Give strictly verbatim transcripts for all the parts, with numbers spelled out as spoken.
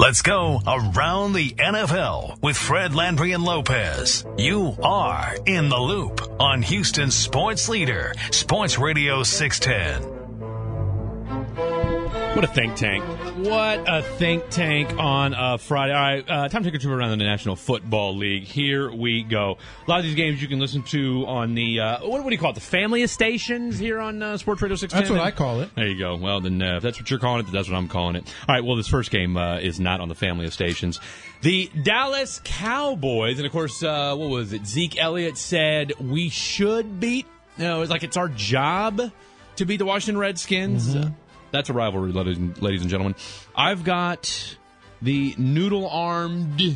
Let's go around the N F L with Fred Landry and Lopez. You are in the loop on Houston's sports leader, Sports Radio six ten. What a think tank. What a think tank on a Friday. All right, uh, time to take a trip around the National Football League. Here we go. A lot of these games you can listen to on the, uh, what, what do you call it, the family of stations here on uh, Sports Radio six ten? That's what I call it. There you go. Well, then uh, if that's what you're calling it, that's what I'm calling it. All right, well, this first game uh, is not on the family of stations. The Dallas Cowboys, and of course, uh, what was it? Zeke Elliott said we should beat, you know, it's like it's our job to beat the Washington Redskins. Mm-hmm. That's a rivalry, ladies and, ladies and gentlemen. I've got the noodle-armed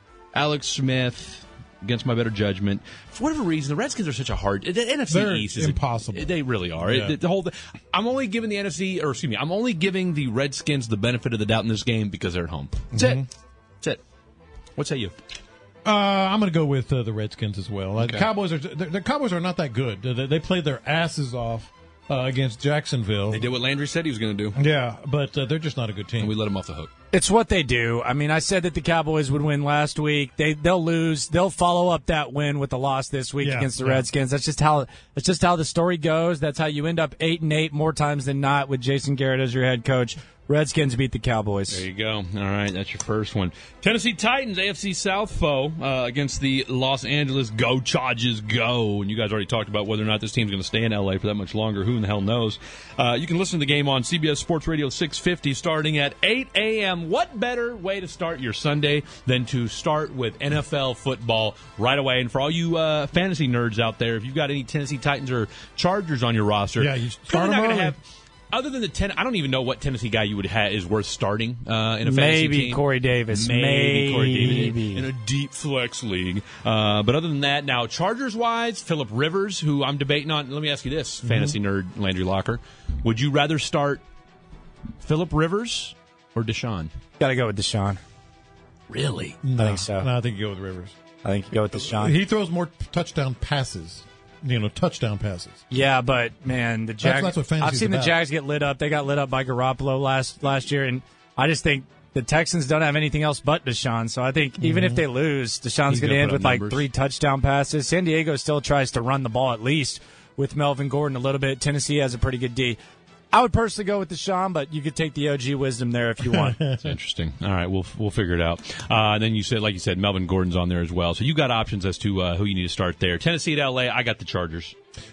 Alex Smith against my better judgment. For whatever reason, the Redskins are such a hard. The N F C They're East is impossible. A, they really are. Yeah. It, the whole. I'm only giving the N F C, or excuse me, I'm only giving the Redskins the benefit of the doubt in this game because they're at home. That's Mm-hmm. it. That's it. What say you? Uh, I'm going to go with uh, the Redskins as well. Okay. The Cowboys are the, the Cowboys are not that good. They, they played their asses off uh, against Jacksonville. They did what Landry said he was going to do. Yeah, but uh, they're just not a good team. And we let them off the hook. It's what they do. I mean, I said that the Cowboys would win last week. They they'll lose. They'll follow up that win with a loss this week Yeah, against the yeah. Redskins. That's just how that's just how the story goes. That's how you end up eight and eight more times than not with Jason Garrett as your head coach. Redskins beat the Cowboys. There you go. All right, that's your first one. Tennessee Titans, A F C South foe uh, against the Los Angeles Go Chargers Go. And you guys already talked about whether or not this team's going to stay in L A for that much longer. Who in the hell knows? Uh, you can listen to the game on C B S Sports Radio six fifty starting at eight a.m. What better way to start your Sunday than to start with N F L football right away? And for all you uh, fantasy nerds out there, if you've got any Tennessee Titans or Chargers on your roster, Yeah, you start probably not them going to early. have. Other than the ten, I don't even know what Tennessee guy you would have is worth starting uh, in a fantasy Maybe team. Corey Davis. Maybe, Maybe. Corey Davis in a deep flex league. Uh, but other than that, now Chargers wise, Phillip Rivers, who I'm debating on. Let me ask you this, Mm-hmm. fantasy nerd Landry Locker: would you rather start Phillip Rivers or Deshaun? Got to go with Deshaun. Really? No, I think so. No, I think you go with Rivers. I think you go with Deshaun. He throws more touchdown passes. You know, touchdown passes. Yeah, but man, the Jags. that's what fantasy's I've seen about. the Jags get lit up. They got lit up by Garoppolo last last year, and I just think the Texans don't have anything else but Deshaun. So I think even if they lose, Deshaun's He's going to gonna end put with up like numbers. three touchdown passes. San Diego still tries to run the ball at least with Melvin Gordon a little bit. Tennessee has a pretty good D. I would personally go with Deshaun, but you could take the O G wisdom there if you want. That's interesting. All right, we'll we'll figure it out. Uh, and then you said, like you said, Melvin Gordon's on there as well. So you got options as to uh, who you need to start there. Tennessee at L A. I got the Chargers.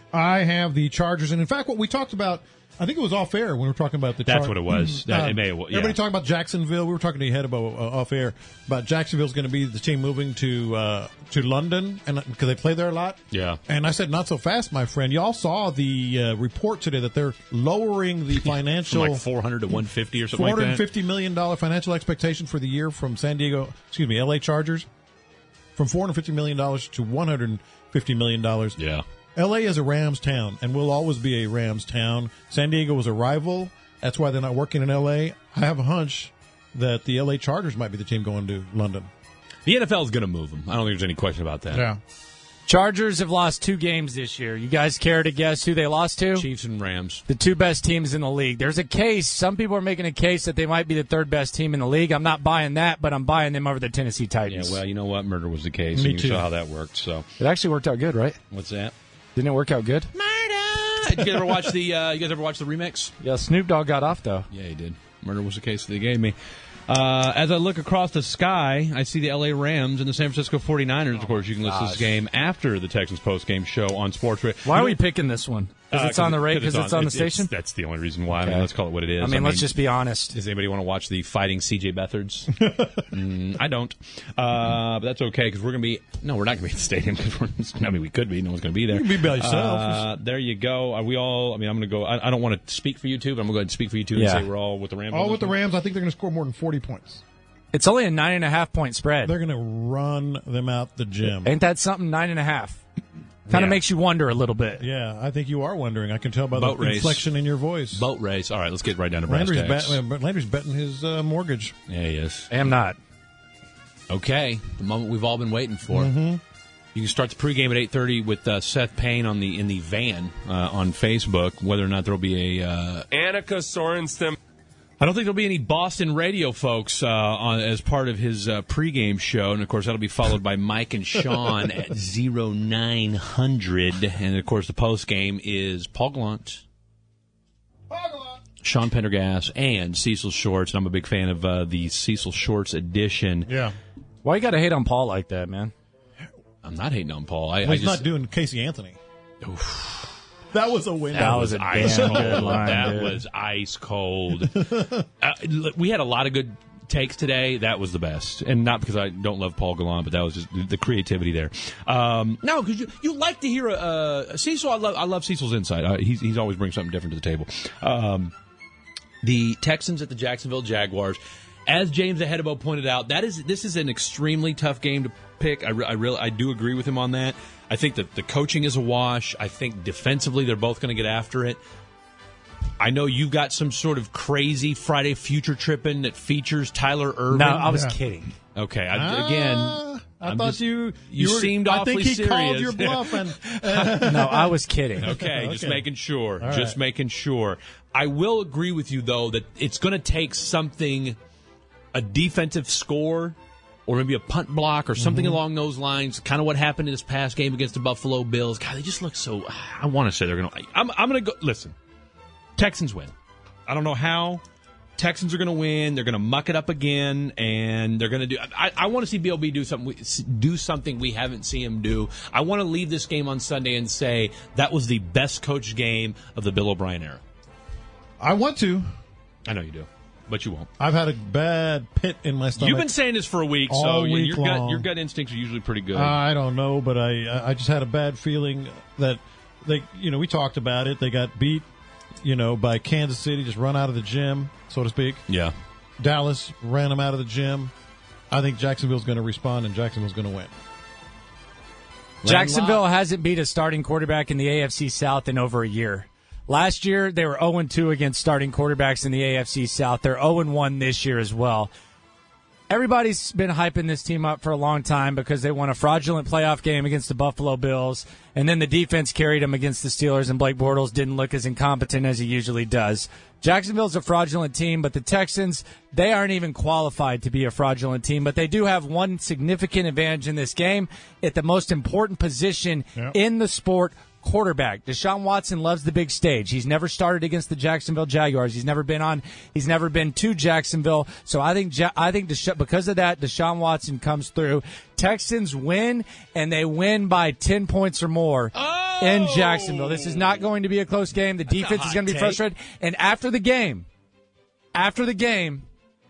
I have the Chargers, and in fact, what we talked about, I think it was off air when we were talking about the. That's Char- what it was. That- it may have- yeah. Everybody talking about Jacksonville. We were talking to you ahead about uh, off air about Jacksonville's going to be the team moving to uh, to London, and because they play there a lot. Yeah. And I said, not so fast, my friend. Y'all saw the uh, report today that they're lowering the financial From like four hundred to one fifty or something four like hundred that. fifty million dollar financial expectation for the year from San Diego, excuse me, L A Chargers, from four hundred fifty million dollars to one hundred fifty million dollars. Yeah. L A is a Rams town and will always be a Rams town. San Diego was a rival. That's why they're not working in L A. I have a hunch that the L A Chargers might be the team going to London. The N F L is going to move them. I don't think there's any question about that. Yeah. Chargers have lost two games this year. You guys care to guess who they lost to? Chiefs and Rams. The two best teams in the league. There's a case. Some people are making a case that they might be the third best team in the league. I'm not buying that, but I'm buying them over the Tennessee Yeah, Titans. well, you know what? Murder was the case. Me and you too. saw how that worked. So, It actually worked out good, right? what's that? Didn't it work out good? Murder! Did you guys ever watch the? Uh, you guys ever watch the remix? Yeah, Snoop Dogg got off, though. Yeah, he did. Murder was the case that they gave me. Uh, as I look across the sky, I see the L A Rams and the San Francisco forty-niners. Of course, you can listen to this game after the Texans post-game show on Sports Radio. Why are we picking this one? Because Uh, it's on the rate, because it's on the station? That's the only reason why. I mean, Okay. let's call it what it is. I mean, let's just be honest. Does anybody want to watch the fighting C J Beathards? mm, I don't. Uh, but that's okay because we're going to be. No, we're not going to be at the stadium. Cause we're, I mean, we could be. No one's going to be there. You can be by yourself. Uh, there you go. Are we all? I mean, I'm going to go. I, I don't want to speak for you two, but I'm going to go ahead and speak for you two Yeah. and say we're all with the Rams. on All this with the one. Rams, I think they're going to score more than forty points. It's only a nine and a half point spread. They're going to run them out the gym. Ain't that something? Nine and a half. Kind of Yeah. makes you wonder a little bit. Yeah, I think you are wondering. I can tell by Boat the race. inflection in your voice. Boat race. All right, let's get right down to brass Landry's, tacks. bet, uh, Landry's betting his uh, mortgage. Yeah, he is. I am not. Okay, the moment we've all been waiting for. Mm-hmm. You can start the pregame at eight thirty with uh, Seth Payne on the in the van uh, on Facebook. Whether or not there will be a uh, Annika Sorensen. I don't think there'll be any Boston radio folks uh, on as part of his uh, pregame show, and of course that'll be followed by Mike and Sean at zero nine hundred, and of course the postgame is Paul Gallant, Sean Pendergast, and Cecil Shorts. And I'm a big fan of uh, the Cecil Shorts edition. Yeah. Why you got to hate on Paul like that, man? I'm not hating on Paul. I, well, I he's just, not doing Casey Anthony. Oof. That was a win. That, that was a ice damn cold. good line, That dude. was ice cold. uh, we had a lot of good takes today. That was the best, and not because I don't love Paul Gallant, but that was just the creativity there. Um, no, because you, you like to hear a, a Cecil. I love I love Cecil's insight. Uh, he's he's always brings something different to the table. Um, the Texans at the Jacksonville Jaguars. As James Ahedibo pointed out, that is this is an extremely tough game to pick. I, re- I really I do agree with him on that. I think that the coaching is a wash. I think defensively they're both going to get after it. I know you've got some sort of crazy Friday future tripping that featers Tyler Irvin. No, I was Yeah. kidding. Okay, I, Ah, again, I I'm thought just- you, you were- seemed I awfully think he serious. called your bluff. And uh, No, I was kidding. Okay, just Okay. making sure. All Just right. making sure. I will agree with you, though, that it's going to take something, a defensive score, or maybe a punt block, or something Mm-hmm. along those lines. Kind of what happened in this past game against the Buffalo Bills. God, they just look so. I want to say they're going to. I'm, I'm going to go. Listen, Texans win. I don't know how. Texans are going to win. They're going to muck it up again, and they're going to do. I, I want to see B L B do something. we- Do something we haven't seen him do. I want to leave this game on Sunday and say that was the best coached game of the Bill O'Brien era. I want to. I know you do, but you won't. I've had a bad pit in my stomach. You've been saying this for a week, All so week your gut long. your gut instincts are usually pretty good. I don't know, but I I just had a bad feeling that they, you know, we talked about it. They got beat, you know, by Kansas City, just run out of the gym, so to speak. yeah. Dallas ran them out of the gym. I think Jacksonville's going to respond, and Jacksonville's going to win. Jacksonville hasn't beat a starting quarterback in the A F C South in over a year. Last year, they were oh and two against starting quarterbacks in the A F C South. They're oh and one this year as well. Everybody's been hyping this team up for a long time because they won a fraudulent playoff game against the Buffalo Bills, and then the defense carried them against the Steelers, and Blake Bortles didn't look as incompetent as he usually does. Jacksonville's a fraudulent team, but the Texans, they aren't even qualified to be a fraudulent team, but they do have one significant advantage in this game at the most important position Yep. in the sport, quarterback. Deshaun Watson loves the big stage. He's never started against the Jacksonville Jaguars. He's never been on. He's never been to Jacksonville. So I think Ja- I think Desha- because of that, Deshaun Watson comes through. Texans win, and they win by ten points or more in Jacksonville. This is not going to be a close game. The defense is hot going to be take. frustrated. And after the game, after the game,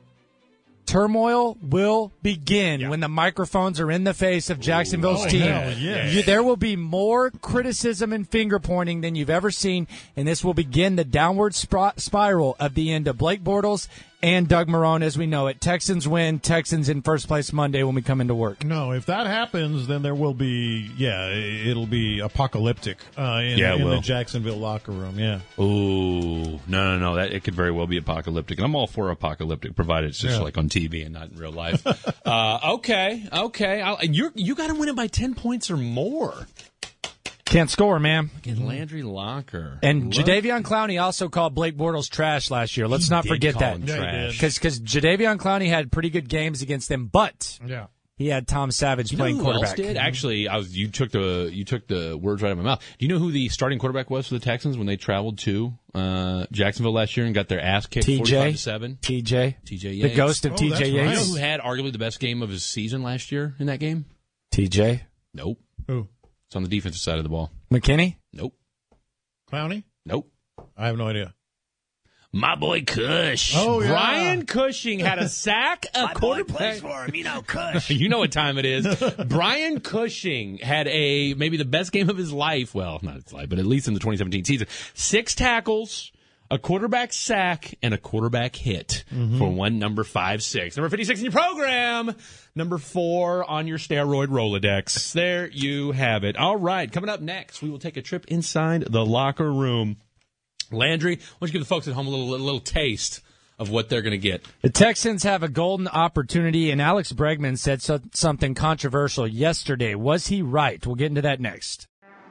turmoil will begin when the microphones are in the face of Jacksonville's Oh, team. hell yeah. You- there will be more criticism and finger pointing than you've ever seen, and this will begin the downward sp- spiral of the end of Blake Bortles and Doug Marrone as we know it. Texans win. Texans in first place Monday when we come into work. No, if that happens, then there will be, yeah, it'll be apocalyptic uh, in, Yeah, it in the will. Jacksonville locker room. Yeah. Ooh, no, no, no. That it could very well be apocalyptic, and I'm all for apocalyptic, provided it's just Yeah. like on T V and not in real life. uh, okay, okay. I'll, and you're you got to win it by ten points or more. Can't score, man. Get Landry Locker And Look. Jadeveon Clowney also called Blake Bortles trash last year. Let's He not did forget call that. him Yeah, he trash. did. Because Jadeveon Clowney had pretty good games against them, but Yeah. he had Tom Savage You know playing who quarterback. else did? Actually, I was. You took the you took the words right out of my mouth. Do you know who the starting quarterback was for the Texans when they traveled to uh, Jacksonville last year and got their ass kicked T J forty-five to seven? T J. T J The Yates. ghost of Oh, T J that's right. You know Yates. who had arguably the best game of his season last year in that game? T J. Nope. Who? It's on the defensive side of the ball. McKinney. Nope. Clowney? Nope. I have no idea. My boy Cush. Oh, yeah. Brian Cushing had a sack. A quarterback. for him, you know, Cush. You know what time it is. Brian Cushing had a maybe the best game of his life. Well, not his life, but at least in the twenty seventeen season. Six tackles, a quarterback sack, and a quarterback hit for one number five six. Number fifty-six in your program. Number four on your steroid Rolodex. There you have it. All right, coming up next, we will take a trip inside the locker room. Landry, why don't you give the folks at home a little, a little taste of what they're going to get? The Texans have a golden opportunity, and Alex Bregman said so, something controversial yesterday. Was he right? We'll get into that next.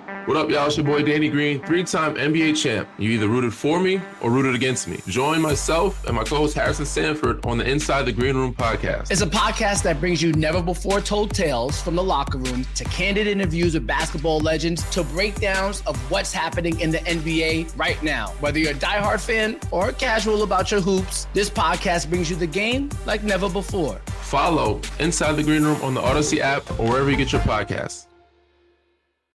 What up, y'all? It's your boy Danny Green, three-time N B A champ. You either rooted for me or rooted against me. Join myself and my co-host Harrison Sanford on the Inside the Green Room podcast. It's a podcast that brings you never-before-told tales from the locker room to candid interviews with basketball legends to breakdowns of what's happening in the N B A right now. Whether you're a diehard fan or casual about your hoops, this podcast brings you the game like never before. Follow Inside the Green Room on the Odyssey app or wherever you get your podcasts.